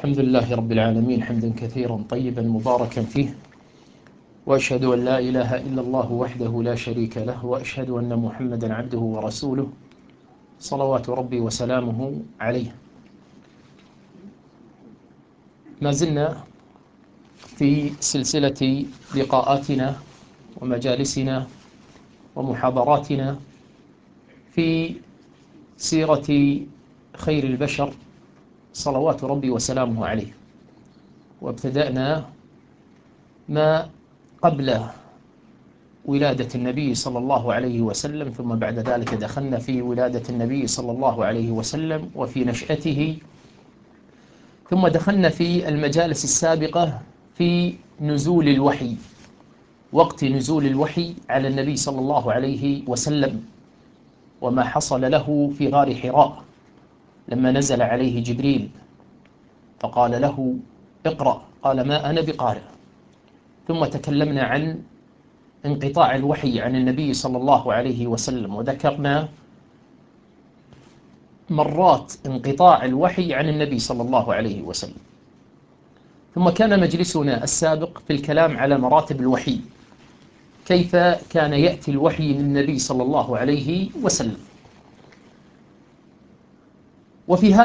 الحمد لله رب العالمين حمدا كثيرا طيبا مباركا فيه، وأشهد أن لا إله إلا الله وحده لا شريك له، وأشهد أن محمدا عبده ورسوله صلوات ربي وسلامه عليه. ما زلنا في سلسلة لقاءاتنا ومجالسنا ومحاضراتنا في سيرة خير البشر صلوات ربي وسلامه عليه، وابتدأنا ما قبل ولادة النبي صلى الله عليه وسلم، ثم بعد ذلك دخلنا في ولادة النبي صلى الله عليه وسلم وفي نشأته، ثم دخلنا في المجالس السابقة في نزول الوحي، وقت نزول الوحي على النبي صلى الله عليه وسلم، وما حصل له في غار حراء لما نزل عليه جبريل فقال له اقرأ، قال ما أنا بقارئ. ثم تكلمنا عن انقطاع الوحي عن النبي صلى الله عليه وسلم، وذكرنا مرات انقطاع الوحي عن النبي صلى الله عليه وسلم. ثم كان مجلسنا السابق في الكلام على مراتب الوحي، كيف كان يأتي الوحي للنبي صلى الله عليه وسلم. وفي